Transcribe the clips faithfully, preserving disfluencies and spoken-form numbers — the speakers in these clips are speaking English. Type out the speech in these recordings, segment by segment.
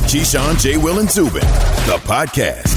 Keyshawn, J. Will, and Zubin, the podcast.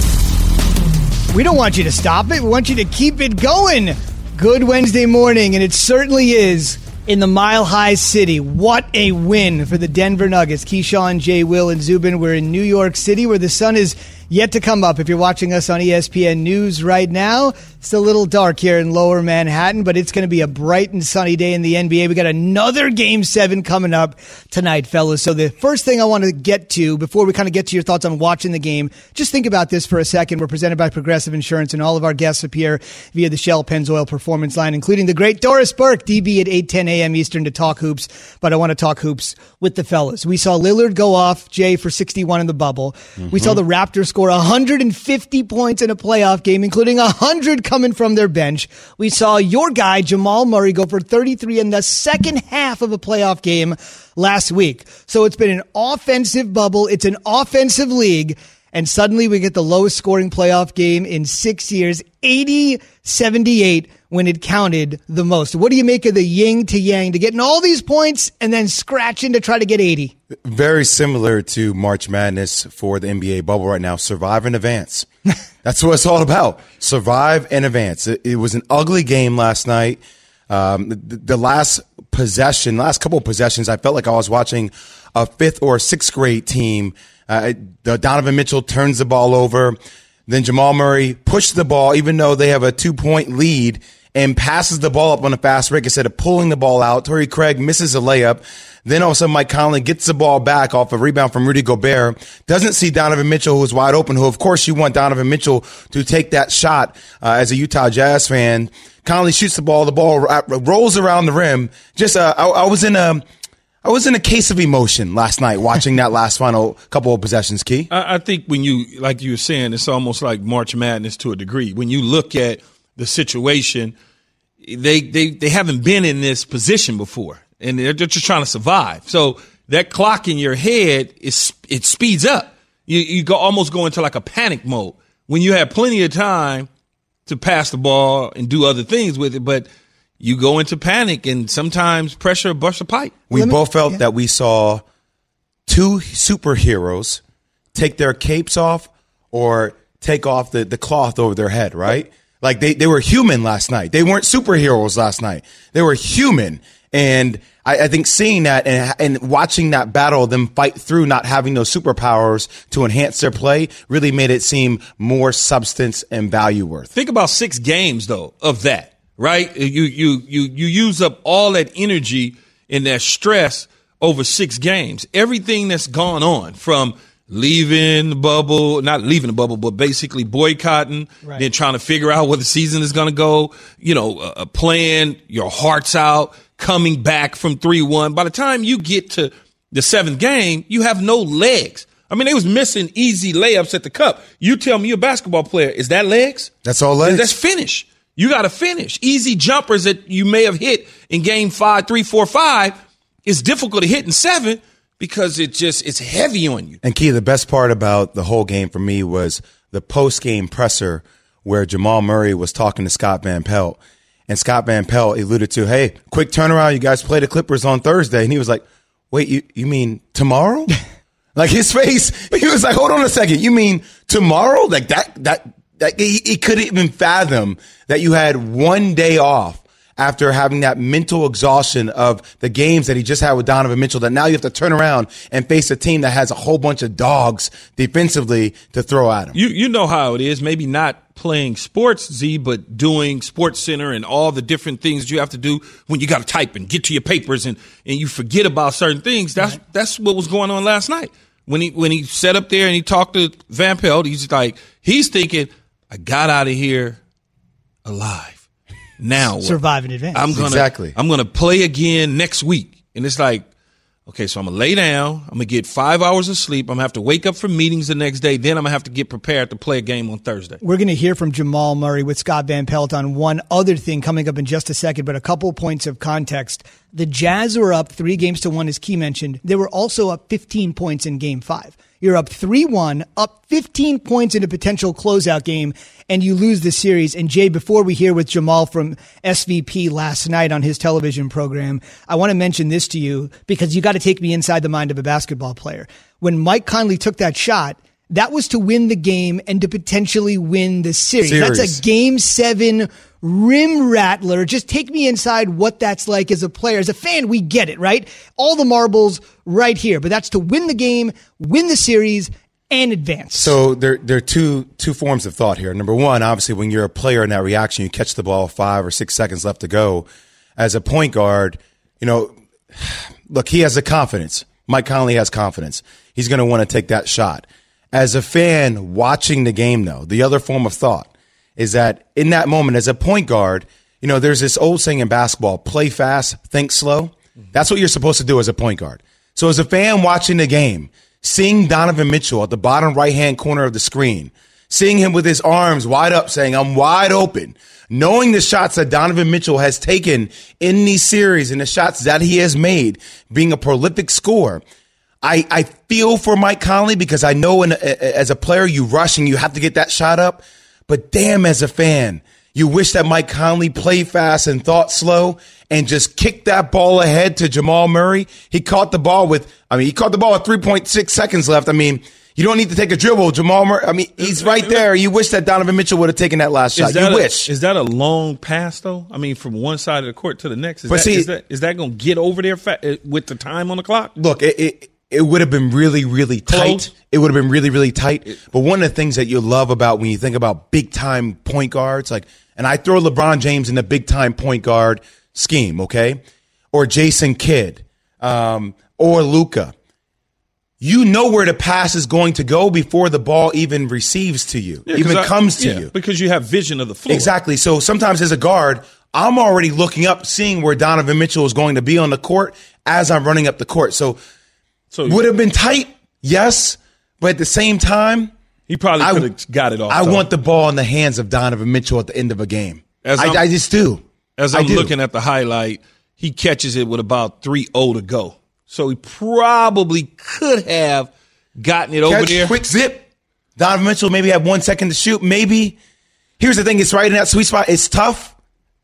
We don't want you to stop it. We want you to keep it going. Good Wednesday morning, and it certainly is in the Mile High City. What a win for the Denver Nuggets. Keyshawn, J. Will, and Zubin. We're in New York City, where the sun is yet to come up. If you're watching us on E S P N News right now, it's a little dark here in lower Manhattan, but it's going to be a bright and sunny day in the N B A. We got another Game seven coming up tonight, fellas. So the first thing I want to get to, before we kind of get to your thoughts on watching the game, just think about this for a second. We're presented by Progressive Insurance, and all of our guests appear via the Shell Pennzoil Performance Line, including the great Doris Burke, D B at eight ten a.m. Eastern to talk hoops. But I want to talk hoops with the fellas. We saw Lillard go off, Jay, for sixty-one in the bubble. Mm-hmm. We saw the Raptors score one hundred fifty points in a playoff game, including one hundred coming from their bench. We saw your guy, Jamal Murray, go for thirty-three in the second half of a playoff game last week. So it's been an offensive bubble. It's an offensive league. And suddenly we get the lowest scoring playoff game in six years, eighty seventy-eight, when it counted the most. What do you make of the yin to yang to getting all these points and then scratching to try to get eighty? Very similar to March Madness for the N B A bubble right now. Survive and advance. That's what it's all about. Survive and advance. It, it was an ugly game last night. Um, the, the last possession, last couple of possessions, I felt like I was watching a fifth or sixth grade team. Uh, the Donovan Mitchell turns the ball over. Then Jamal Murray pushed the ball, even though they have a two-point lead, and passes the ball up on a fast break instead of pulling the ball out. Torrey Craig misses a layup. Then all of a sudden, Mike Conley gets the ball back off a rebound from Rudy Gobert. Doesn't see Donovan Mitchell, who's wide open, who, of course, you want Donovan Mitchell to take that shot uh, as a Utah Jazz fan. Conley shoots the ball. The ball rolls around the rim. Just, uh, I, I was in a... I was in a case of emotion last night watching that last final couple of possessions, Key. I, I think when you, like you were saying, it's almost like March Madness to a degree. When you look at the situation, they they, they haven't been in this position before, and they're just trying to survive. So that clock in your head, is it speeds up. You, you go almost go into like a panic mode when you have plenty of time to pass the ball and do other things with it, but you go into panic, and sometimes pressure busts a pipe. We me, both felt yeah. that we saw two superheroes take their capes off or take off the, the cloth over their head, right? Like they, they were human last night. They weren't superheroes last night. They were human. And I, I think seeing that and, and watching that battle, them fight through not having those superpowers to enhance their play really made it seem more substance and value worth. Think about six games, though, of that. Right? You, you, you, you use up all that energy and that stress over six games. Everything that's gone on from leaving the bubble, not leaving the bubble, but basically boycotting, right. Then trying to figure out where the season is going to go, you know, uh, playing your hearts out, coming back from three one. By the time you get to the seventh game, you have no legs. I mean, they was missing easy layups at the cup. You tell me you're a basketball player. Is that legs? That's all legs. That's finish. You got to finish. Easy jumpers that you may have hit in game five, three, four, five, it's difficult to hit in seven because it just it's heavy on you. And Key, the best part about the whole game for me was the post-game presser where Jamal Murray was talking to Scott Van Pelt. And Scott Van Pelt alluded to, hey, quick turnaround. You guys play the Clippers on Thursday. And he was like, wait, you, you mean tomorrow? Like his face, he was like, hold on a second. You mean tomorrow? Like that, that, That he, he couldn't even fathom that you had one day off after having that mental exhaustion of the games that he just had with Donovan Mitchell, that now you have to turn around and face a team that has a whole bunch of dogs defensively to throw at him. You you know how it is, maybe not playing sports, Z, but doing Sports Center and all the different things you have to do when you got to type and get to your papers and, and you forget about certain things. That's right. That's what was going on last night. When he when he sat up there and he talked to Van Pelt, he's like, he's thinking, I got out of here alive. Now what? Survive in advance. I'm gonna exactly. I'm gonna play again next week. And it's like, okay, so I'm gonna lay down, I'm gonna get five hours of sleep, I'm gonna have to wake up for meetings the next day, then I'm gonna have to get prepared to play a game on Thursday. We're gonna hear from Jamal Murray with Scott Van Pelt on one other thing coming up in just a second, but a couple points of context. The Jazz were up three games to one, as Key mentioned. They were also up fifteen points in game five. You're up three one, up fifteen points in a potential closeout game, and you lose the series. And Jay, before we hear with Jamal from S V P last night on his television program, I want to mention this to you because you got to take me inside the mind of a basketball player. When Mike Conley took that shot, that was to win the game and to potentially win the series. series. That's a game seven rim rattler. Just take me inside what that's like as a player. As a fan, we get it, right? All the marbles right here. But that's to win the game, win the series, and advance. So there, there are two two forms of thought here. Number one, obviously, when you're a player in that reaction, you catch the ball five or six seconds left to go. As a point guard, you know, look, he has the confidence. Mike Conley has confidence. He's going to want to take that shot. As a fan watching the game, though, the other form of thought is that in that moment, as a point guard, you know, there's this old saying in basketball, play fast, think slow. That's what you're supposed to do as a point guard. So as a fan watching the game, seeing Donovan Mitchell at the bottom right-hand corner of the screen, seeing him with his arms wide up saying, I'm wide open, knowing the shots that Donovan Mitchell has taken in these series and the shots that he has made, being a prolific scorer, I, I feel for Mike Conley because I know in, as a player you rush and you have to get that shot up. But damn, as a fan, you wish that Mike Conley played fast and thought slow and just kicked that ball ahead to Jamal Murray. He caught the ball with, I mean, he caught the ball with three point six seconds left. I mean, you don't need to take a dribble. Jamal Murray, I mean, he's right there. You wish that Donovan Mitchell would have taken that last shot. You a, wish. Is that a long pass, though? I mean, from one side of the court to the next. Is but that, see, is that, is that going to get over there fa- with the time on the clock? Look, it, it It would have been really, really tight. Close. It would have been really, really tight. But one of the things that you love about when you think about big-time point guards, like, and I throw LeBron James in the big-time point guard scheme, okay? Or Jason Kidd, um, or Luka. You know where the pass is going to go before the ball even receives to you, yeah, even I, comes to yeah, you. Because you have vision of the floor. Exactly. So sometimes as a guard, I'm already looking up, seeing where Donovan Mitchell is going to be on the court as I'm running up the court. So, So would have been tight, yes, but at the same time, he probably could have got it off. I though. want the ball in the hands of Donovan Mitchell at the end of a game. As I, I just do. As I'm looking at the highlight, he catches it with about three oh to go. So he probably could have gotten it Catch, over there. Quick zip. Donovan Mitchell maybe had one second to shoot. Maybe. Here's the thing. It's right in that sweet spot. It's tough.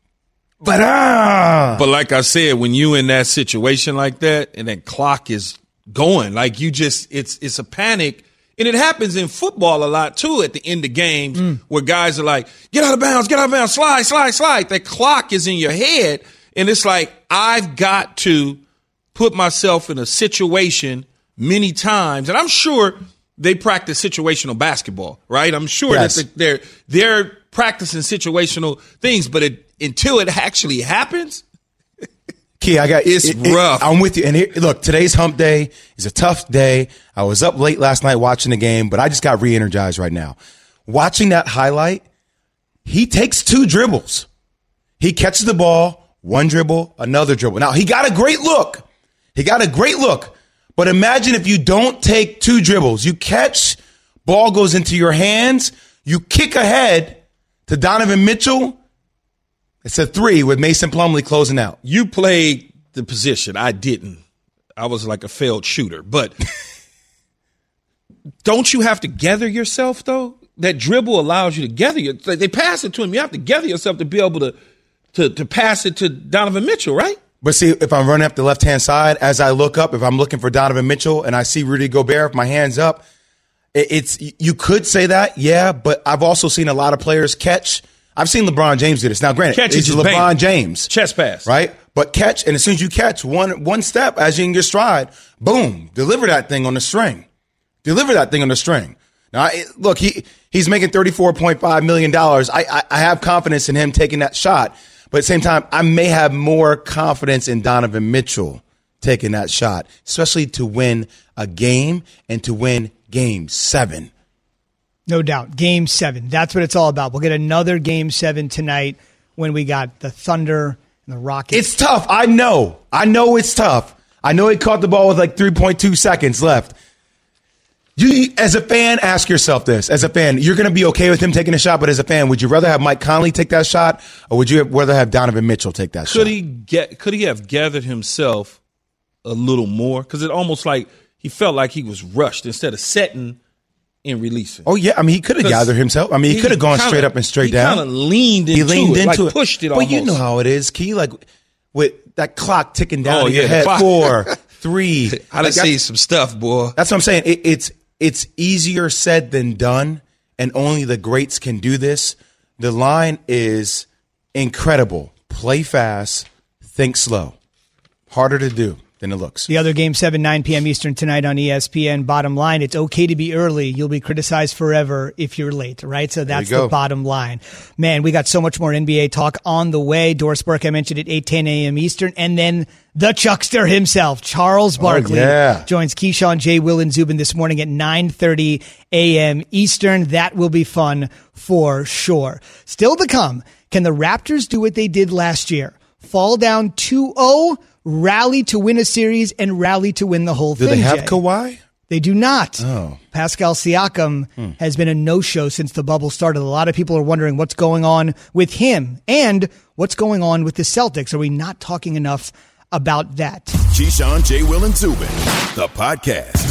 But ah. But like I said, when you in that situation like that and that clock is going, like you just, it's it's a panic. And it happens in football a lot, too, at the end of games mm. where guys are like, get out of bounds, get out of bounds, slide, slide, slide. That clock is in your head. And it's like, I've got to put myself in a situation many times. And I'm sure they practice situational basketball, right? I'm sure yes. that they're they're practicing situational things. But it, until it actually happens, Key, I got it's it, rough. It, I'm with you. And here, look, today's hump day is a tough day. I was up late last night watching the game, but I just got re-energized right now. Watching that highlight, he takes two dribbles. He catches the ball, one dribble, another dribble. Now, he got a great look. He got a great look. But imagine if you don't take two dribbles. You catch, ball goes into your hands, you kick ahead to Donovan Mitchell. It's a three with Mason Plumlee closing out. You played the position. I didn't. I was like a failed shooter. But don't you have to gather yourself, though? That dribble allows you to gather you. They pass it to him. You have to gather yourself to be able to, to, to pass it to Donovan Mitchell, right? But see, if I'm running up the left-hand side, as I look up, if I'm looking for Donovan Mitchell and I see Rudy Gobert, if my hand's up, it's you could say that, yeah, but I've also seen a lot of players catch. I've seen LeBron James do this. Now, granted, catch it's LeBron bang. James. Chest pass. Right? But catch, and as soon as you catch one one step as you're in your stride, boom, deliver that thing on the string. Deliver that thing on the string. Now, I, look, he he's making thirty-four point five million dollars. I, I I have confidence in him taking that shot. But at the same time, I may have more confidence in Donovan Mitchell taking that shot, especially to win a game and to win game seven. No doubt. Game seven. That's what it's all about. We'll get another game seven tonight when we got the Thunder and the Rockets. It's tough. I know. I know it's tough. I know he caught the ball with like three point two seconds left. You, as a fan, ask yourself this. As a fan, you're going to be okay with him taking a shot, but as a fan, would you rather have Mike Conley take that shot, or would you rather have Donovan Mitchell take that could shot? Could he get? Could he have gathered himself a little more? Because it almost like he felt like he was rushed instead of setting and releasing. Oh yeah, I mean he could have gathered himself. I mean he, he could have gone kinda, straight up and straight he down. He kind of leaned into he leaned it, into like it, pushed it. But almost. you know how it is, Key. Like with that clock ticking down oh, in yeah, your head, four, three. I done like, see some stuff, boy. That's what I'm saying. It, it's it's easier said than done, and only the greats can do this. The line is incredible. Play fast, think slow. Harder to do than it looks. The other game, seven, nine p.m. Eastern tonight on E S P N. Bottom line, it's okay to be early. You'll be criticized forever if you're late, right? So that's the bottom line. Man, we got so much more N B A talk on the way. Doris Burke, I mentioned at eight ten a.m. Eastern. And then the Chuckster himself, Charles Barkley, oh, yeah. joins Keyshawn, J. Will, and Zubin this morning at nine thirty a.m. Eastern. That will be fun for sure. Still to come, can the Raptors do what they did last year? Fall down two oh, rally to win a series, and rally to win the whole do thing. Do they have Jay. Kawhi? They do not. Oh. Pascal Siakam hmm. has been a no-show since the bubble started. A lot of people are wondering what's going on with him and what's going on with the Celtics. Are we not talking enough about that? Keyshawn, J. Will, and Zubin, the podcast.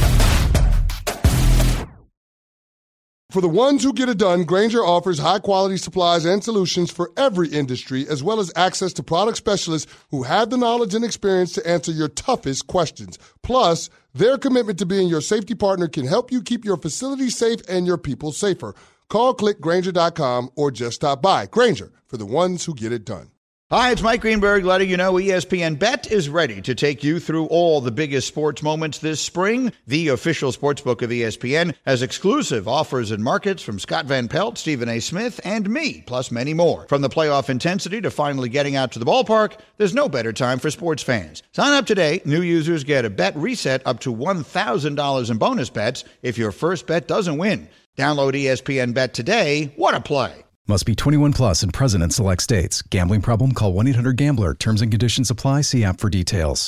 For the ones who get it done, Grainger offers high-quality supplies and solutions for every industry, as well as access to product specialists who have the knowledge and experience to answer your toughest questions. Plus, their commitment to being your safety partner can help you keep your facility safe and your people safer. Call click Grainger dot com or just stop by. Grainger, for the ones who get it done. Hi, it's Mike Greenberg letting you know E S P N Bet is ready to take you through all the biggest sports moments this spring. The official sportsbook of E S P N has exclusive offers and markets from Scott Van Pelt, Stephen A. Smith, and me, plus many more. From the playoff intensity to finally getting out to the ballpark, there's no better time for sports fans. Sign up today. New users get a bet reset up to one thousand dollars in bonus bets if your first bet doesn't win. Download E S P N Bet today. What a play. Must be twenty-one plus and present in select states. Gambling problem? Call one eight hundred gambler. Terms and conditions apply. See app for details.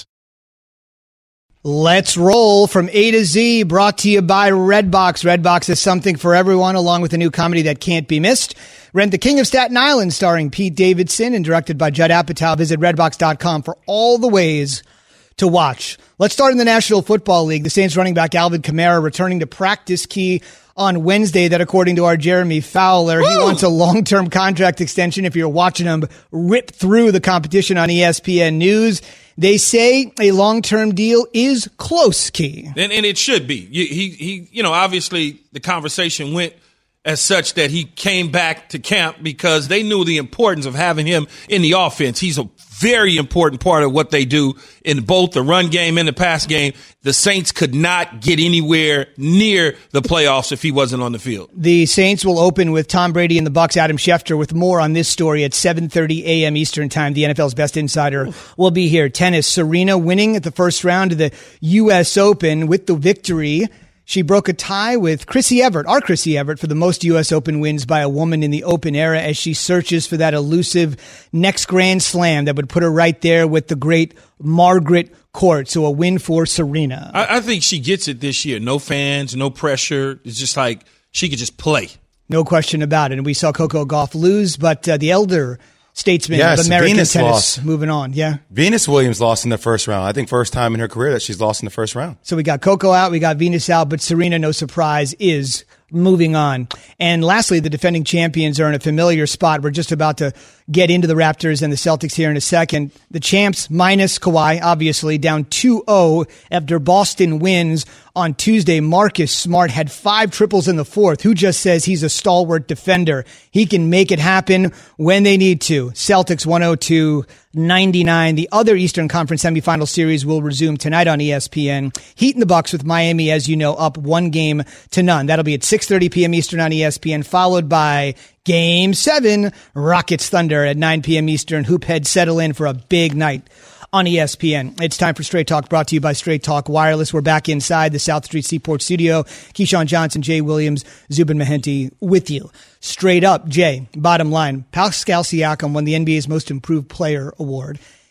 Let's roll from A to Z, brought to you by Redbox. Redbox is something for everyone, along with a new comedy that can't be missed. Rent The King of Staten Island, starring Pete Davidson and directed by Judd Apatow. Visit redbox dot com for all the ways to watch. Let's start in the National Football League. The Saints running back Alvin Kamara returning to practice. Key on Wednesday that, according to our Jeremy Fowler, Woo! He wants a long-term contract extension. If you're watching him rip through the competition on E S P N News, they say a long-term deal is close, Key. And, and it should be. He, he, you know, obviously the conversation went as such that he came back to camp because they knew the importance of having him in the offense. He's a very important part of what they do in both the run game and the pass game. The Saints could not get anywhere near the playoffs if he wasn't on the field. The Saints will open with Tom Brady and the Bucs. Adam Schefter with more on this story at seven thirty a.m. Eastern time. The N F L's best insider will be here. Tennis, Serena winning at the first round of the U S Open with the victory. She broke a tie with Chrissy Everett, our Chrissy Everett, for the most U S Open wins by a woman in the Open era as she searches for that elusive next Grand Slam that would put her right there with the great Margaret Court. So a win for Serena. I, I think she gets it this year. No fans, no pressure. It's just like she could just play. No question about it. And we saw Coco Gauff lose, but uh, the elder statesman yes, of American Venus tennis lost. Moving on. Yeah. Venus Williams lost in the first round. I think first time in her career that she's lost in the first round. So we got Coco out, we got Venus out, but Serena, no surprise, is moving on. And lastly, the defending champions are in a familiar spot. We're just about to get into the Raptors and the Celtics here in a second. The champs minus Kawhi, obviously, down two oh after Boston wins on Tuesday. Marcus Smart had five triples in the fourth. Who just says he's a stalwart defender? He can make it happen when they need to. Celtics one oh two ninety-nine. The other Eastern Conference semifinal series will resume tonight on E S P N. Heat and the Bucks with Miami, as you know, up one game to none. That'll be at six thirty p.m. Eastern on E S P N, followed by Game seven, Rockets Thunder at nine p.m. Eastern. Hoophead settle in for a big night on E S P N. It's time for Straight Talk, brought to you by Straight Talk Wireless. We're back inside the South Street Seaport studio. Keyshawn Johnson, Jay Williams, Zubin Mehenti with you. Straight up, Jay, bottom line, Pascal Siakam won the N B A's Most Improved Player award.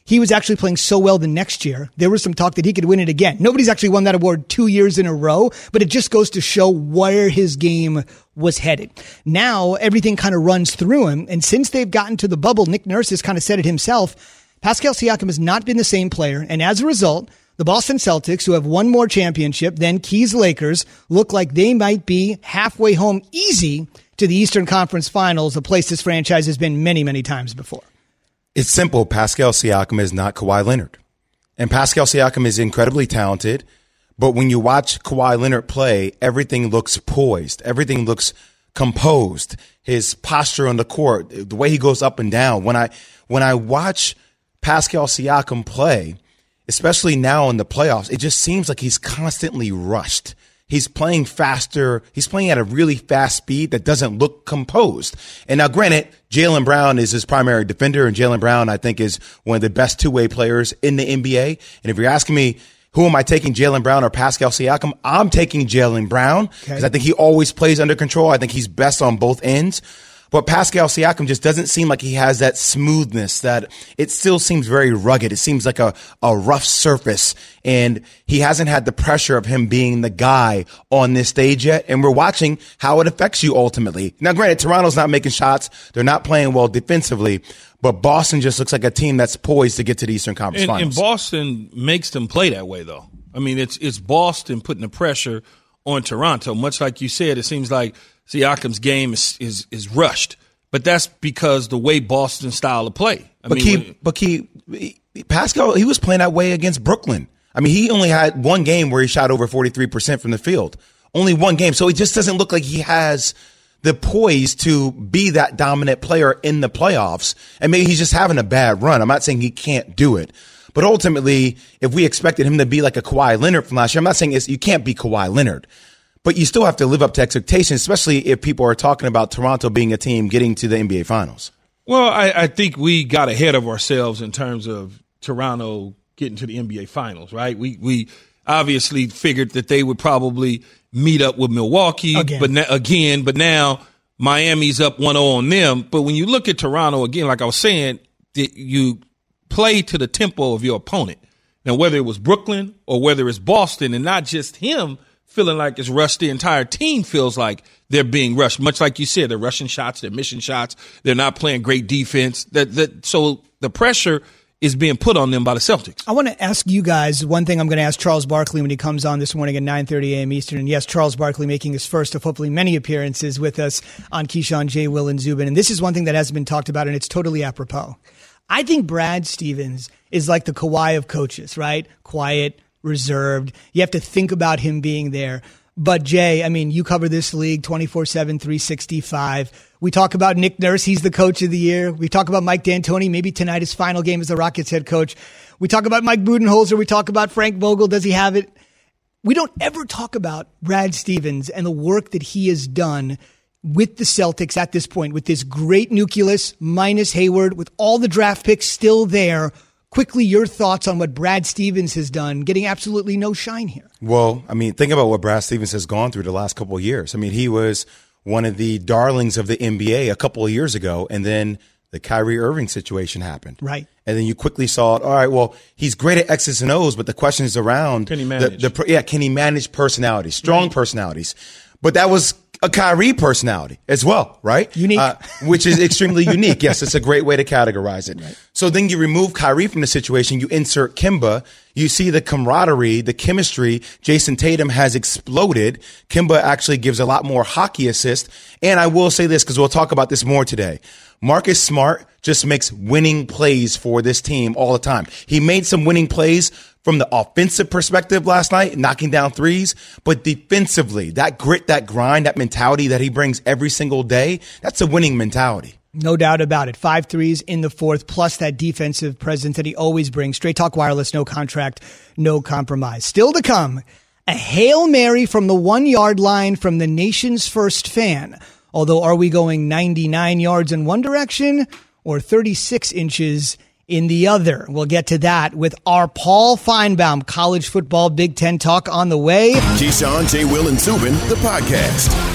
he was actually playing so well the next year, there was some talk that he could win it again. Nobody's actually won that award two years in a row, but it just goes to show where his game was headed. Now, everything kind of runs through him, and since they've gotten to the bubble, Nick Nurse has kind of said it himself, Pascal Siakam has not been the same player, and as a result, the Boston Celtics, who have one more championship than Keys Lakers, look like they might be halfway home easy to the Eastern Conference Finals, a place this franchise has been many, many times before. It's simple. Pascal Siakam is not Kawhi Leonard. And Pascal Siakam is incredibly talented, but when you watch Kawhi Leonard play, everything looks poised. Everything looks composed. His posture on the court, the way he goes up and down. When I when I watch Pascal Siakam play, especially now in the playoffs, it just seems like he's constantly rushed. He's playing faster. He's playing at a really fast speed that doesn't look composed. And now, granted, Jaylen Brown is his primary defender, and Jaylen Brown, I think, is one of the best two-way players in the N B A. And if you're asking me, who am I taking, Jaylen Brown or Pascal Siakam? I'm taking Jaylen Brown because okay. I think he always plays under control. I think he's best on both ends. But Pascal Siakam just doesn't seem like he has that smoothness, that it still seems very rugged. It seems like a, a rough surface, and he hasn't had the pressure of him being the guy on this stage yet. And we're watching how it affects you ultimately. Now, granted, Toronto's not making shots. They're not playing well defensively, but Boston just looks like a team that's poised to get to the Eastern Conference and, Finals. And Boston makes them play that way, though. I mean, it's it's Boston putting the pressure on Toronto. Much like you said, it seems like Siakam's game is, is is rushed, but that's because the way Boston's style of play. I but mean, Key, when, but Key, Pascal, he was playing that way against Brooklyn. I mean, he only had one game where he shot over forty-three percent from the field. Only one game. So it just doesn't look like he has the poise to be that dominant player in the playoffs. And maybe he's just having a bad run. I'm not saying he can't do it. But ultimately, if we expected him to be like a Kawhi Leonard from last year, I'm not saying it's, you can't be Kawhi Leonard. But you still have to live up to expectations, especially if people are talking about Toronto being a team getting to the N B A Finals. Well, I, I think we got ahead of ourselves in terms of Toronto getting to the N B A Finals, right? We we obviously figured that they would probably meet up with Milwaukee, again. but na- again, but now Miami's up one oh on them. But when you look at Toronto, again, like I was saying, the, you play to the tempo of your opponent. Now, whether it was Brooklyn or whether it's Boston, and not just him feeling like it's rushed, the entire team feels like they're being rushed. Much like you said, they're rushing shots, they're missing shots, they're not playing great defense. That that so the pressure is being put on them by the Celtics. I want to ask you guys one thing. I'm going to ask Charles Barkley when he comes on this morning at nine thirty a.m. Eastern. And yes, Charles Barkley making his first of hopefully many appearances with us on Keyshawn, J. Will, and Zubin. And this is one thing that hasn't been talked about, and it's totally apropos. I think Brad Stevens is like the Kawhi of coaches, right? Quiet, reserved. You have to think about him being there. But Jay, I mean, you cover this league twenty-four seven, three sixty-five. We talk about Nick Nurse. He's the coach of the year. We talk about Mike D'Antoni. Maybe tonight his final game as the Rockets head coach. We talk about Mike Budenholzer. We talk about Frank Vogel. Does he have it? We don't ever talk about Brad Stevens and the work that he has done with the Celtics at this point, with this great nucleus minus Hayward, with all the draft picks still there. Quickly, your thoughts on what Brad Stevens has done, getting absolutely no shine here. Well, I mean, think about what Brad Stevens has gone through the last couple of years. I mean, he was one of the darlings of the N B A a couple of years ago, and then the Kyrie Irving situation happened. Right. And then you quickly saw it. All right, well, he's great at X's and O's, but the question is around. Can he manage? The, the, yeah, can he manage personalities, strong right. personalities? But that was a Kyrie personality as well, right? Unique. Uh, which is extremely unique. Yes, it's a great way to categorize it. Right. So then you remove Kyrie from the situation, you insert Kemba, you see the camaraderie, the chemistry. Jason Tatum has exploded. Kemba actually gives a lot more hockey assist. And I will say this, because we'll talk about this more today. Marcus Smart just makes winning plays for this team all the time. He made some winning plays from the offensive perspective last night, knocking down threes, but defensively, that grit, that grind, that mentality that he brings every single day, that's a winning mentality. No doubt about it. Five threes in the fourth, plus that defensive presence that he always brings. Straight Talk Wireless, no contract, no compromise. Still to come, a Hail Mary from the one-yard line from the nation's first fan. Although, are we going ninety-nine yards in one direction or thirty-six inches in the other? We'll get to that with our Paul Feinbaum College Football Big Ten Talk on the way. Keyshawn, J. Will, and Zubin, the podcast.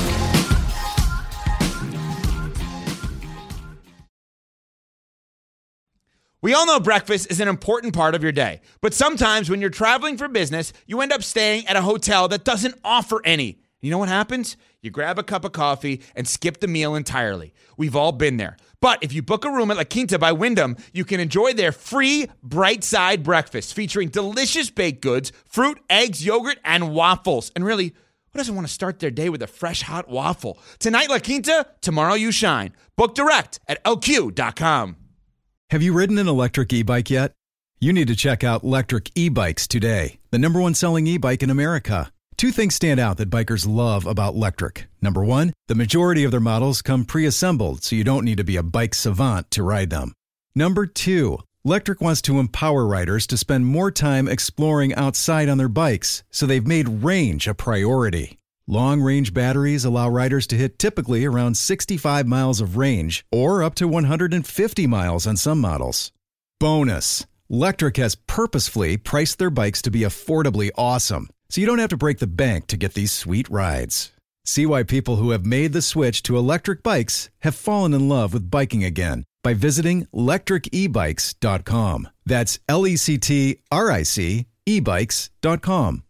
We all know breakfast is an important part of your day, but sometimes when you're traveling for business, you end up staying at a hotel that doesn't offer any. You know what happens? You grab a cup of coffee and skip the meal entirely. We've all been there. But if you book a room at La Quinta by Wyndham, you can enjoy their free Bright Side breakfast featuring delicious baked goods, fruit, eggs, yogurt, and waffles. And really, who doesn't want to start their day with a fresh, hot waffle? Tonight, La Quinta, tomorrow you shine. Book direct at L Q dot com. Have you ridden an electric e-bike yet? You need to check out Lectric E-Bikes today, the number one selling e-bike in America. Two things stand out that bikers love about Lectric. Number one, the majority of their models come pre-assembled, so you don't need to be a bike savant to ride them. Number two, Lectric wants to empower riders to spend more time exploring outside on their bikes, so they've made range a priority. Long-range batteries allow riders to hit typically around sixty-five miles of range or up to one hundred fifty miles on some models. Bonus, Lectric has purposefully priced their bikes to be affordably awesome, so you don't have to break the bank to get these sweet rides. See why people who have made the switch to electric bikes have fallen in love with biking again by visiting lectric e bikes dot com. That's L E C T R I C e bikes dot com.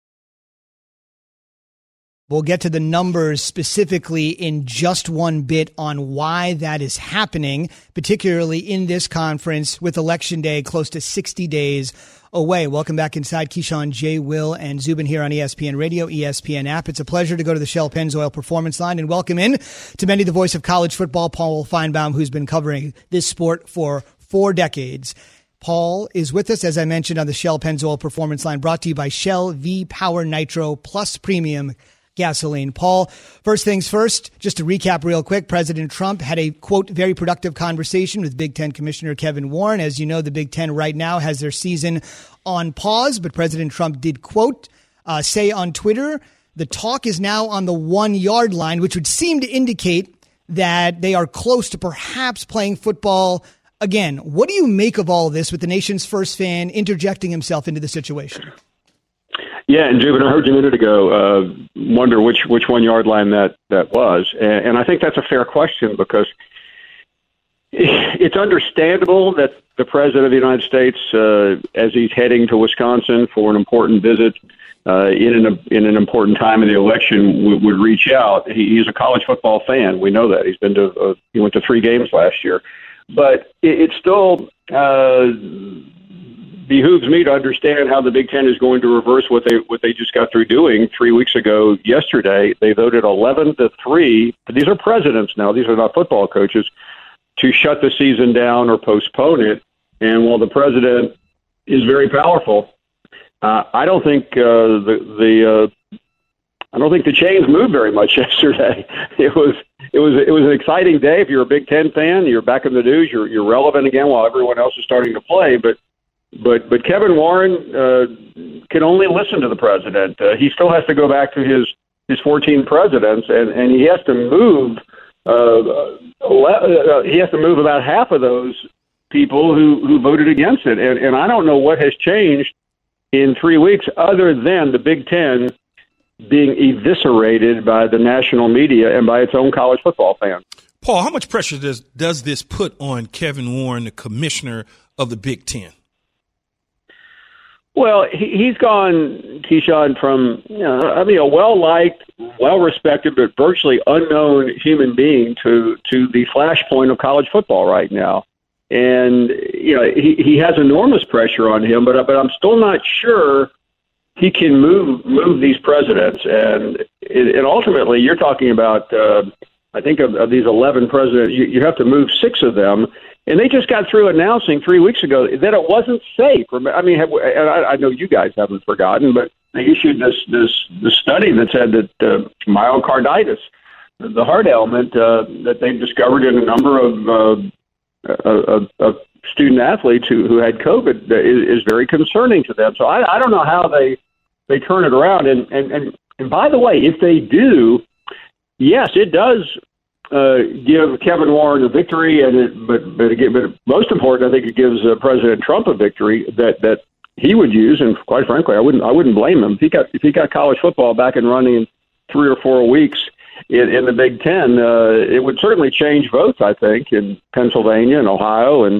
We'll get to the numbers specifically in just one bit on why that is happening, particularly in this conference with Election Day close to sixty days away. Welcome back inside. Keyshawn, J. Will, and Zubin here on E S P N Radio, E S P N app. It's a pleasure to go to the Shell Pennzoil Performance Line and welcome in to many the voice of college football, Paul Feinbaum, who's been covering this sport for four decades. Paul is with us, as I mentioned, on the Shell Pennzoil Performance Line, brought to you by Shell V-Power Nitro Plus Premium Gasoline. Paul, first things first, just to recap real quick, President Trump had a, quote, very productive conversation with Big Ten Commissioner Kevin Warren. As you know, the Big Ten right now has their season on pause, but President Trump did, quote, uh, say on Twitter, the talk is now on the one-yard line, which would seem to indicate that they are close to perhaps playing football again. What do you make of all this with the nation's first fan interjecting himself into the situation? Yeah, and Jubin, I heard you a minute ago uh, wonder which which one yard line that that was, and, and I think that's a fair question because it's understandable that the President of the United States, uh, as he's heading to Wisconsin for an important visit uh, in an in an important time in the election, would, would reach out. He, he's a college football fan. We know that he's been to uh, he went to three games last year, but it, it's still. Uh, behooves me to understand how the Big Ten is going to reverse what they what they just got through doing three weeks ago yesterday. They voted eleven to three. These are presidents now. These are not football coaches, to shut the season down or postpone it. And while the president is very powerful, uh, I don't think uh, the the uh, I don't think the chains moved very much yesterday. It was it was it was an exciting day. If you're a Big Ten fan, you're back in the news. You're you're relevant again while everyone else is starting to play. But But but Kevin Warren uh, can only listen to the president. Uh, he still has to go back to his, his fourteen presidents, and, and he has to move. Uh, uh, he has to move about half of those people who, who voted against it. And, and I don't know what has changed in three weeks other than the Big Ten being eviscerated by the national media and by its own college football fans. Paul, how much pressure does does this put on Kevin Warren, the commissioner of the Big Ten? Well, he, he's gone, Keyshawn, from, you know, I mean, a well-liked, well-respected, but virtually unknown human being to, to the flashpoint of college football right now. And, you know, he, he has enormous pressure on him, but, but I'm still not sure he can move move these presidents. And, and ultimately, you're talking about, uh, I think, of, of these eleven presidents, you, you have to move six of them. And they just got through announcing three weeks ago that it wasn't safe. I mean, have, and I, I know you guys haven't forgotten, but they issued this this, this study that said that uh, myocarditis, the heart ailment uh, that they've discovered in a number of, uh, of, of student athletes who, who had COVID is, is very concerning to them. So I, I don't know how they they turn it around. And, and, and, and by the way, if they do, yes, it does Uh, give Kevin Warren a victory, and it, but but, again, but most important, I think it gives uh, President Trump a victory that, that he would use, and quite frankly, I wouldn't I wouldn't blame him if he got if he got college football back and running in three or four weeks in, in the Big Ten. Uh, it would certainly change votes, I think, in Pennsylvania and Ohio and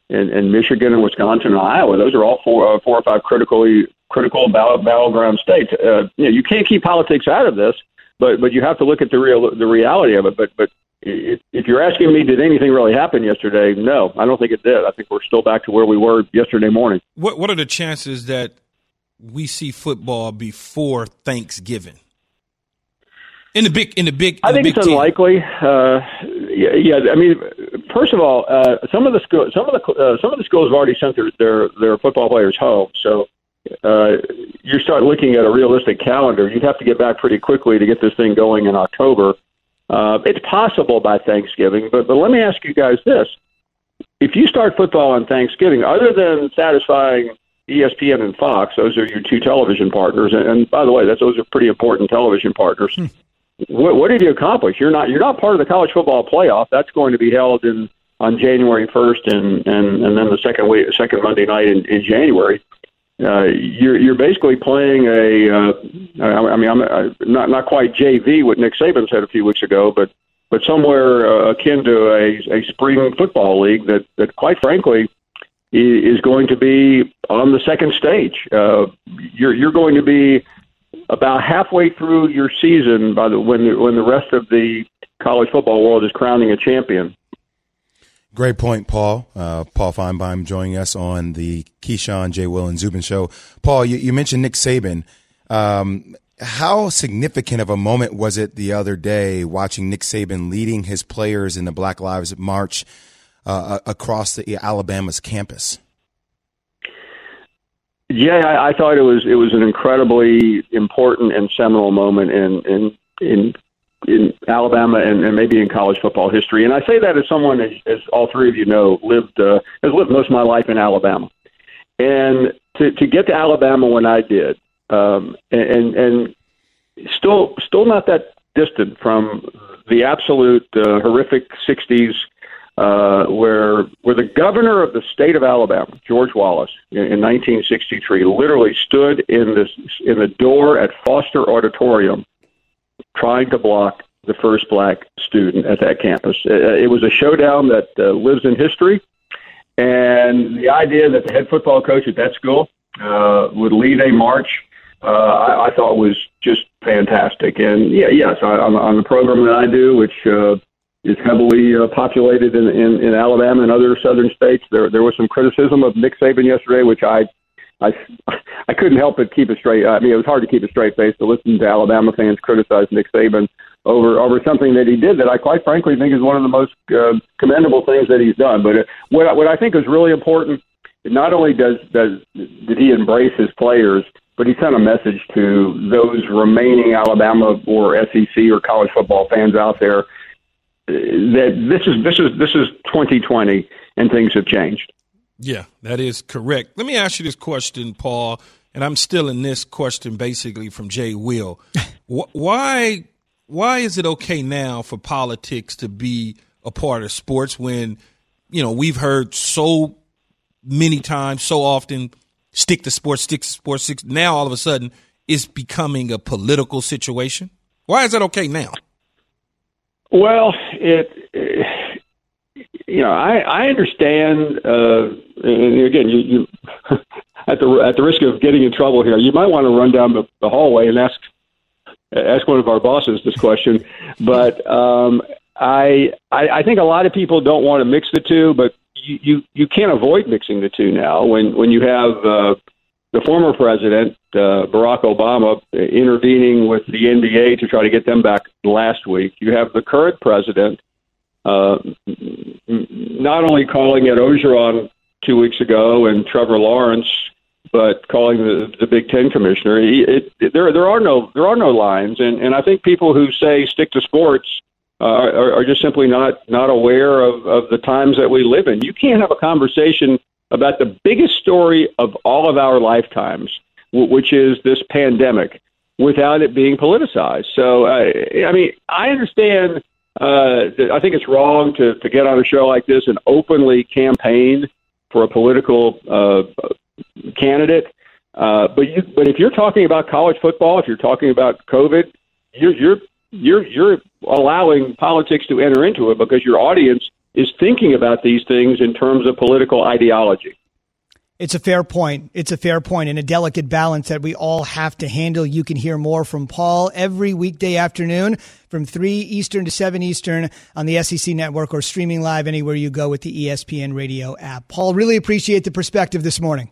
and, and Michigan and Wisconsin and Iowa. Those are all four, uh, four or five critically critical battle, battleground states. Uh, you know, you can't keep politics out of this, but but you have to look at the real the reality of it. But but if, if you're asking me, did anything really happen yesterday? No, I don't think it did. I think we're still back to where we were yesterday morning. What What are the chances that we see football before Thanksgiving? In the big, in the big, in I think the big it's team. unlikely. Uh, yeah, yeah, I mean, first of all, uh, some of the school, some of the uh, some of the schools have already sent their their, their football players home. So uh, you start looking at a realistic calendar. You'd have to get back pretty quickly to get this thing going in October. Uh, it's possible by Thanksgiving, but but let me ask you guys this: if you start football on Thanksgiving, other than satisfying E S P N and Fox, those are your two television partners, and, and by the way, that's those are pretty important television partners. Hmm. What, what did you accomplish? You're not you're not part of the college football playoff. That's going to be held in on January first, and, and, and then the second week, second Monday night in, in January. Uh, you're you're basically playing a. Uh, I mean, I'm uh, not not quite J V what Nick Saban said a few weeks ago, but but somewhere uh, akin to a, a spring football league that that quite frankly is going to be on the second stage. Uh, you're you're going to be about halfway through your season by the when the, when the rest of the college football world is crowning a champion. Great point, Paul. Uh, Paul Feinbaum joining us on the Keyshawn, J. Will, and Zubin show. Paul, you, you mentioned Nick Saban. Um, how significant of a moment was it the other day watching Nick Saban leading his players in the Black Lives March uh, across the Alabama's campus? Yeah, I, I thought it was it was an incredibly important and seminal moment in in in, in Alabama and, and maybe in college football history. And I say that as someone, as, as all three of you know, lived uh, has lived most of my life in Alabama, and to to get to Alabama when I did, um, and and still still not that distant from the absolute uh, horrific sixties. Uh, where where the governor of the state of Alabama, George Wallace, in, in nineteen sixty-three, literally stood in this in the door at Foster Auditorium, trying to block the first black student at that campus. It, it was a showdown that uh, lives in history, and the idea that the head football coach at that school uh, would lead a march, uh, I, I thought was just fantastic. And yeah, yes, I, on, on the program that I do, which uh, is heavily uh, populated in, in, in Alabama and other southern states. There there was some criticism of Nick Saban yesterday, which I I, I couldn't help but keep a straight. I mean, it was hard to keep a straight face to listen to Alabama fans criticize Nick Saban over over something that he did that I quite frankly think is one of the most uh, commendable things that he's done. But what what I think is really important, not only does does did he embrace his players, but he sent a message to those remaining Alabama or S E C or college football fans out there that this is this is this is twenty twenty and things have changed. Yeah, that is correct. Let me ask you this question, Paul, and I'm still in this question basically from Jay Will. why why is it okay now for politics to be a part of sports when, you know, we've heard so many times, so often, stick to sports, stick to sports. Stick, now all of a sudden it's becoming a political situation? Why is that okay now? Well, it, it you know, I, I understand, uh, and again, you, you at the at the risk of getting in trouble here, you might want to run down the, the hallway and ask ask one of our bosses this question. But um, I, I I think a lot of people don't want to mix the two, but you, you, you can't avoid mixing the two now when when you have uh, the former president, uh, Barack Obama, intervening with the N B A to try to get them back last week. You have the current president uh, not only calling it Orgeron two weeks ago and Trevor Lawrence, but calling the, the Big Ten commissioner. It, it, there, there are no there are no lines, and, and I think people who say stick to sports uh, are, are just simply not not aware of, of the times that we live in. You can't have a conversation about the biggest story of all of our lifetimes, which is this pandemic, without it being politicized. So, uh, I mean, I understand. Uh, I think it's wrong to, to get on a show like this and openly campaign for a political uh, candidate. Uh, but you, but if you're talking about college football, if you're talking about COVID, you're you're you're you're allowing politics to enter into it because your audience is thinking about these things in terms of political ideology. It's a fair point. It's a fair point and a delicate balance that we all have to handle. You can hear more from Paul every weekday afternoon from three Eastern to seven Eastern on the S E C Network or streaming live anywhere you go with the E S P N radio app. Paul, really appreciate the perspective this morning.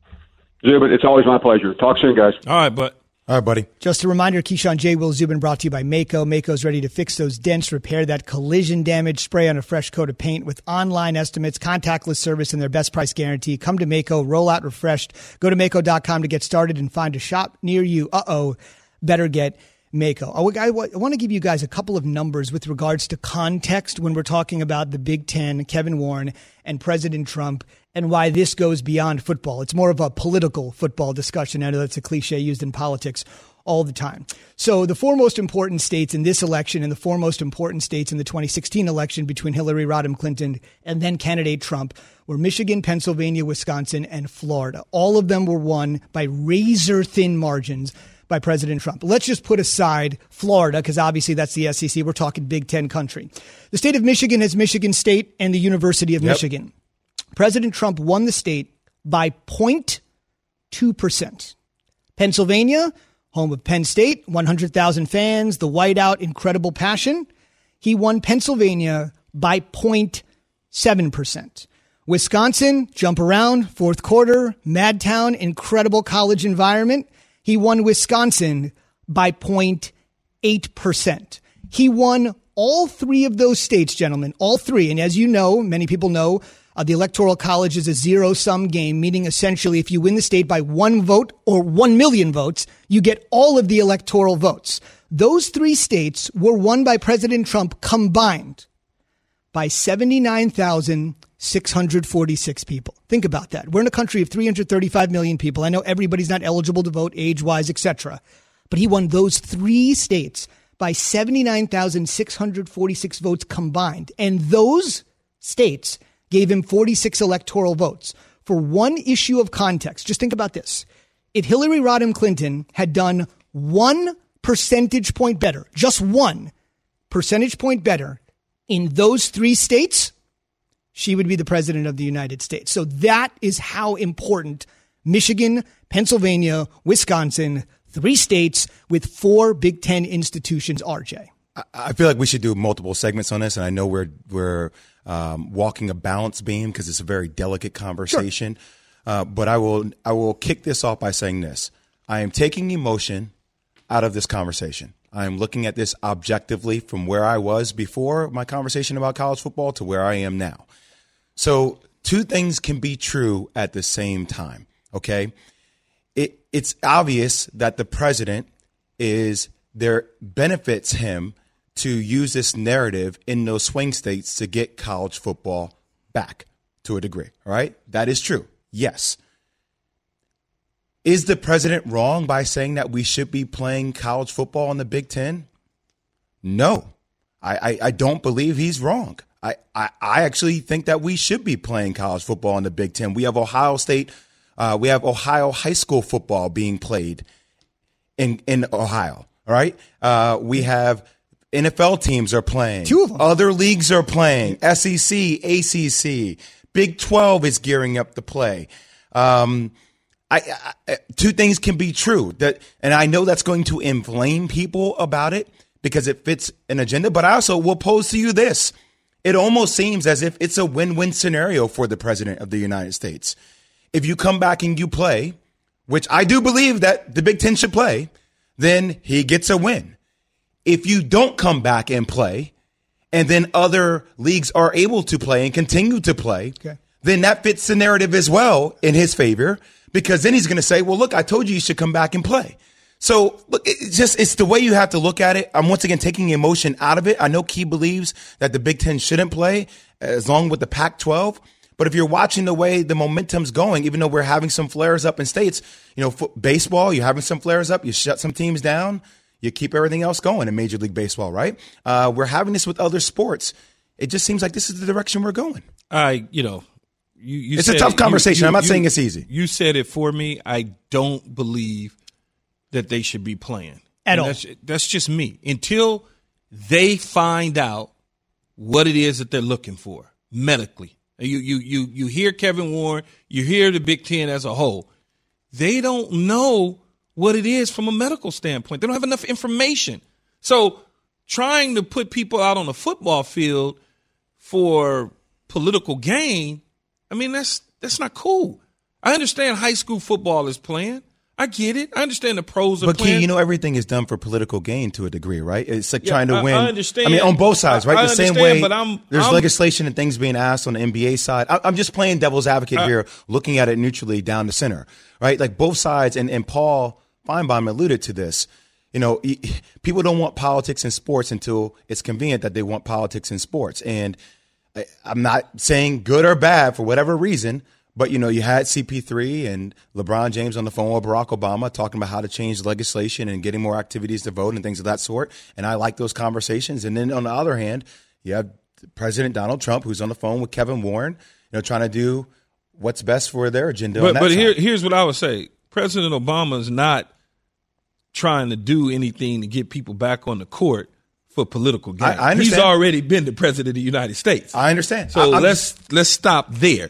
Zubin, it's always my pleasure. Talk soon, guys. All right, but. All right, buddy. Just a reminder, Keyshawn J. Will Zubin brought to you by Mako. Mako's ready to fix those dents, repair that collision damage, spray on a fresh coat of paint with online estimates, contactless service, and their best price guarantee. Come to Mako, roll out refreshed. Go to Mako dot com to get started and find a shop near you. Uh-oh, better get Mako. I want to give you guys a couple of numbers with regards to context when we're talking about the Big Ten, Kevin Warren, and President Trump, and why this goes beyond football. It's more of a political football discussion. I know that's a cliche used in politics all the time. So the four most important states in this election and the four most important states in the twenty sixteen election between Hillary Rodham Clinton and then candidate Trump were Michigan, Pennsylvania, Wisconsin, and Florida. All of them were won by razor-thin margins by President Trump. Let's just put aside Florida, because obviously that's the S E C. We're talking Big Ten country. The state of Michigan has Michigan State and the University of yep. Michigan. President Trump won the state by zero point two percent. Pennsylvania, home of Penn State, one hundred thousand fans, the whiteout, incredible passion. He won Pennsylvania by zero point seven percent. Wisconsin, jump around, fourth quarter, Madtown, incredible college environment. He won Wisconsin by zero point eight percent. He won all three of those states, gentlemen, all three. And as you know, many people know, Uh, the Electoral College is a zero-sum game, meaning essentially if you win the state by one vote or one million votes, you get all of the electoral votes. Those three states were won by President Trump combined by seventy-nine thousand six hundred forty-six people. Think about that. We're in a country of three hundred thirty-five million people. I know everybody's not eligible to vote age-wise, et cetera. But he won those three states by seventy-nine thousand six hundred forty-six votes combined. And those states gave him forty-six electoral votes. For one issue of context, just think about this. If Hillary Rodham Clinton had done one percentage point better, just one percentage point better in those three states, she would be the president of the United States. So that is how important Michigan, Pennsylvania, Wisconsin, three states with four Big Ten institutions are, Jay. I feel like we should do multiple segments on this, and I know we're we're um, walking a balance beam because it's a very delicate conversation. Sure. Uh, but I will I will kick this off by saying this: I am taking emotion out of this conversation. I am looking at this objectively from where I was before my conversation about college football to where I am now. So two things can be true at the same time. Okay, it it's obvious that the president is there benefits him to use this narrative in those swing states to get college football back to a degree. All right. That is true. Yes. Is the president wrong by saying that we should be playing college football in the Big Ten? No, I, I, I don't believe he's wrong. I, I, I actually think that we should be playing college football in the Big Ten. We have Ohio State. Uh, we have Ohio high school football being played in, in Ohio. All right. Uh, we have N F L teams are playing. Two of them. Other leagues are playing. S E C, A C C, Big twelve is gearing up to play. Um, I, I, two things can be true that, and I know that's going to inflame people about it because it fits an agenda. But I also will pose to you this: it almost seems as if it's a win-win scenario for the president of the United States. If you come back and you play, which I do believe that the Big Ten should play, then he gets a win. If you don't come back and play, and then other leagues are able to play and continue to play, okay, then that fits the narrative as well in his favor, because then he's going to say, well, look, I told you you should come back and play. So look, it's just, it's the way you have to look at it. I'm once again taking emotion out of it. I know Key believes that the Big Ten shouldn't play as long with the Pac twelve. But if you're watching the way the momentum's going, even though we're having some flares up in states, you know, foot, baseball, you're having some flares up, you shut some teams down, you keep everything else going in Major League Baseball, right? Uh, we're having this with other sports. It just seems like this is the direction we're going. I, you know, you, you it's a tough it, conversation. You, you, I'm not you, saying it's easy. You said it for me. I don't believe that they should be playing at all. That's, that's just me. Until they find out what it is that they're looking for. medically. You you you you hear Kevin Warren, you hear the Big Ten as a whole. They don't know what it is from a medical standpoint. They don't have enough information. So trying to put people out on a football field for political gain, I mean, that's that's not cool. I understand high school football is playing. I get it. I understand the pros of but playing. Key, you know, everything is done for political gain to a degree, right? It's like Yeah, trying to I- win. I understand. I mean, on both sides, right? I- I the same understand, way but I'm- there's I'm- legislation and things being asked on the N B A side. I, I'm just playing devil's advocate Uh, here, looking at it neutrally down the center, right? Like both sides, and, and Paul Feinbaum alluded to this. You know, y- people don't want politics in sports until it's convenient that they want politics in sports. And I, I'm not saying good or bad for whatever reason, but, you know, you had C P three and LeBron James on the phone with Barack Obama talking about how to change legislation and getting more activities to vote and things of that sort. And I like those conversations. And then on the other hand, you have President Donald Trump, who's on the phone with Kevin Warren, you know, trying to do what's best for their agenda. on But that but side. here here's what I would say: President Obama is not trying to do anything to get people back on the court for political gain. I- I understand. He's already been the president of the United States. I understand. So I- I'm let's let's stop there.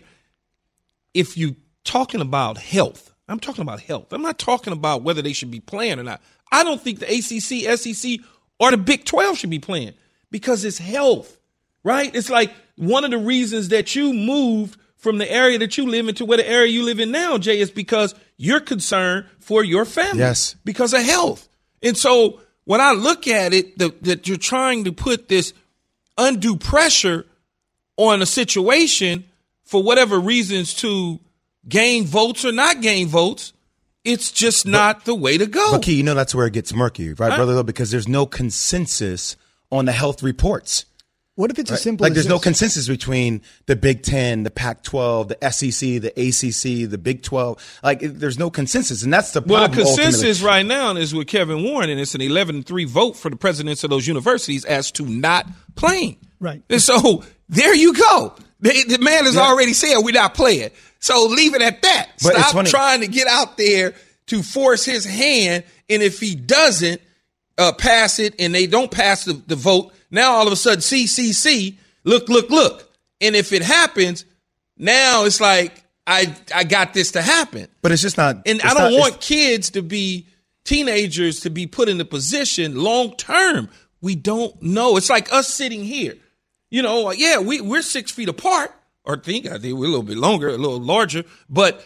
If you talking about health, I'm talking about health. I'm not talking about whether they should be playing or not. I don't think the A C C, S E C, or the Big twelve should be playing because it's health, right? It's like one of the reasons that you moved from the area that you live in to where the area you live in now, Jay, is because you're concerned for your family. Yes. Because of health. And so when I look at it, the, that you're trying to put this undue pressure on a situation for whatever reasons to gain votes or not gain votes, it's just not the way to go. But Key, you know that's where it gets murky, right, I- Brother Lil? Because there's no consensus on the health reports. What if it's Right? as simple Like as there's no this? consensus between the Big Ten, the Pac twelve, the S E C, the A C C, the Big twelve. Like it- there's no consensus, and that's the Well, problem. the consensus ultimately. right now is with Kevin Warren, and it's an eleven three vote for the presidents of those universities as to not playing. Right. And so there you go. The, the man has Yeah. already said we're not playing. So leave it at that. But it's Stop funny. trying to get out there to force his hand, and if he doesn't uh, pass it and they don't pass the, the vote, now all of a sudden C C C, look, look, look. And if it happens, now it's like I I got this to happen. But it's just not. And it's I don't not- want it's- kids to be teenagers to be put in a position long term. We don't know. It's like us sitting here. You know, like, yeah, we, we're six feet apart, or think I think we're a little bit longer, a little larger, but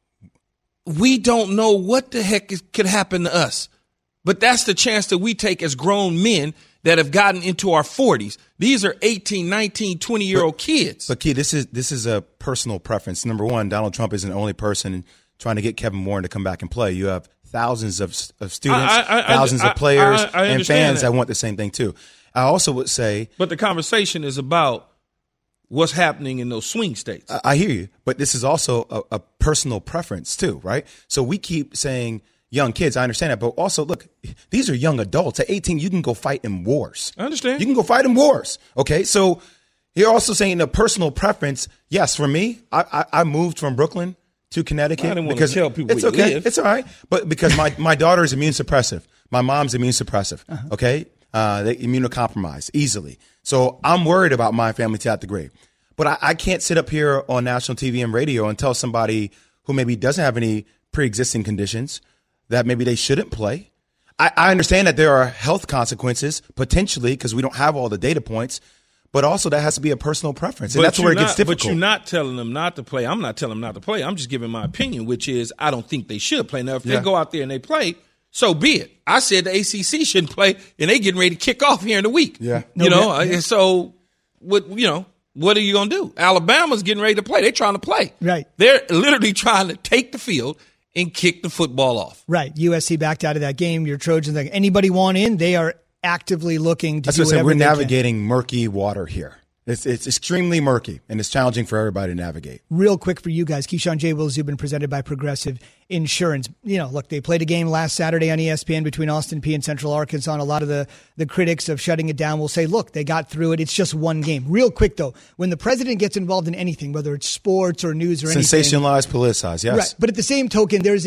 we don't know what the heck is, could happen to us. But that's the chance that we take as grown men that have gotten into our forties. These are eighteen, nineteen, twenty-year-old kids. But Key, this is this is a personal preference. Number one, Donald Trump isn't the only person trying to get Kevin Warren to come back and play. You have thousands of, of students, I- I- I- thousands I- of players, I- I and understand fans that. that want the same thing too. I also would say, But the conversation is about what's happening in those swing states. I, I hear you, but this is also a, a personal preference too, right? So we keep saying young kids. I understand that, but also look, these are young adults. At eighteen, you can go fight in wars. I understand. You can go fight in wars. Okay, so you're also saying a personal preference. Yes, for me, I, I, I moved from Brooklyn to Connecticut I didn't wanna because tell people it's where you okay. live. It's all right, but because my my daughter is immune suppressive, my mom's immune suppressive. Uh-huh. Okay, uh, they immunocompromised easily. So I'm worried about my family to that degree. But I, I can't sit up here on national T V and radio and tell somebody who maybe doesn't have any pre-existing conditions that maybe they shouldn't play. I, I understand that there are health consequences potentially because we don't have all the data points, but also that has to be a personal preference, and But that's where it you're gets not- difficult. But you're not telling them not to play. I'm not telling them not to play. I'm just giving my opinion, which is I don't think they should play. Now, if Yeah. they go out there and they play, so be it. I said the A C C shouldn't play, and they getting ready to kick off here in a week. Yeah. you No, know. yeah. uh, So what? You know, what are you gonna do? Alabama's getting ready to play. They're trying to play. Right. They're literally trying to take the field and kick the football off. Right. U S C backed out of that game. Your Trojans, like anybody want in, they are actively looking to That's do what I said. whatever We're they can. navigating murky water here. It's it's extremely murky, and it's challenging for everybody to navigate. Real quick for you guys, Keyshawn J. Will Zubin presented by Progressive Insurance. You know, look, they played a game last Saturday on E S P N between Austin Peay and Central Arkansas. And a lot of the, the critics of shutting it down will say, look, they got through it. It's just one game. Real quick, though, when the president gets involved in anything, whether it's sports or news or anything. Sensationalized, politicized, yes. Right. But at the same token, there's an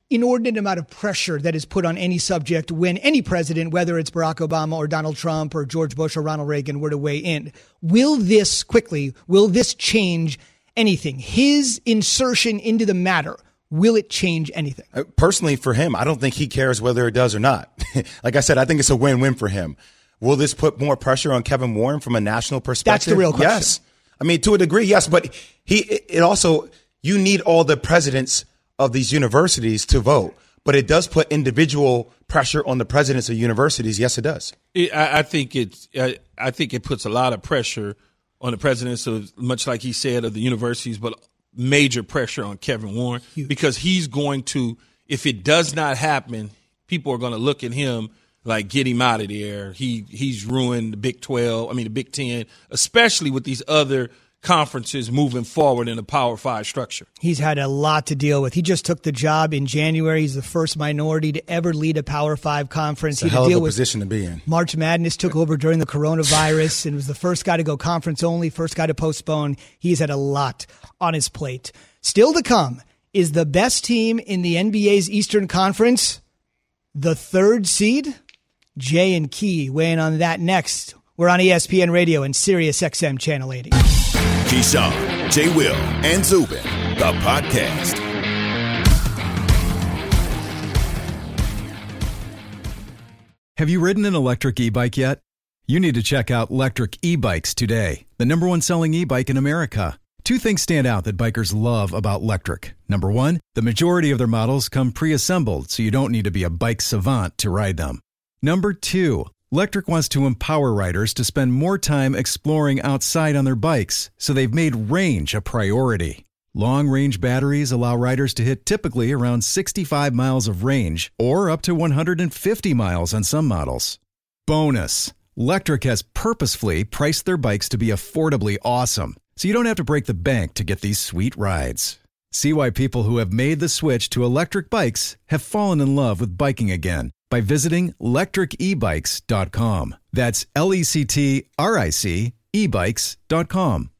inordinate amount of pressure that is put on any subject when any president, whether it's Barack Obama or Donald Trump or George Bush or Ronald Reagan, were to weigh in. Will this quickly, will this change anything? His insertion into the matter, will it change anything? Uh, personally, for him, I don't think he cares whether it does or not. Like I said, I think it's a win-win for him. Will this put more pressure on Kevin Warren from a national perspective? That's the real question. Yes. I mean, to a degree, yes. But he, it also, you need all the presidents of these universities to vote. But it does put individual pressure on the presidents of universities. Yes, it does. It, I, I think it. I, I think it puts a lot of pressure on the presidents of, much like he said, of the universities, but major pressure on Kevin Warren. Huge. Because he's going to, if it does not happen, people are going to look at him like, get him out of there. He he's ruined the Big twelve, I mean the Big Ten, especially with these other conferences moving forward in the Power Five structure. He's had a lot to deal with. He just took the job in January. He's the first minority to ever lead a Power Five conference. It's a he hell to deal of a with position to be in. March Madness took over during the coronavirus and was the first guy to go conference only, first guy to postpone. He's had a lot on his plate. Still to come is the best team in the N B A's Eastern Conference, the third seed. Jay and Key weighing on that next. We're on E S P N Radio and Sirius X M Channel eighty. Keyshawn, J. Will, and Zubin, the podcast. Have you ridden an electric e-bike yet? You need to check out Lectric E-Bikes today, the number one selling e-bike in America. Two things stand out that bikers love about Lectric. Number one, the majority of their models come pre-assembled, so you don't need to be a bike savant to ride them. Number two, Lectric wants to empower riders to spend more time exploring outside on their bikes, so they've made range a priority. Long-range batteries allow riders to hit typically around sixty-five miles of range, or up to one hundred fifty miles on some models. Bonus, Lectric has purposefully priced their bikes to be affordably awesome, so you don't have to break the bank to get these sweet rides. See why people who have made the switch to electric bikes have fallen in love with biking again by visiting lectric e bikes dot com. That's L E C T R I C e bikes dot com.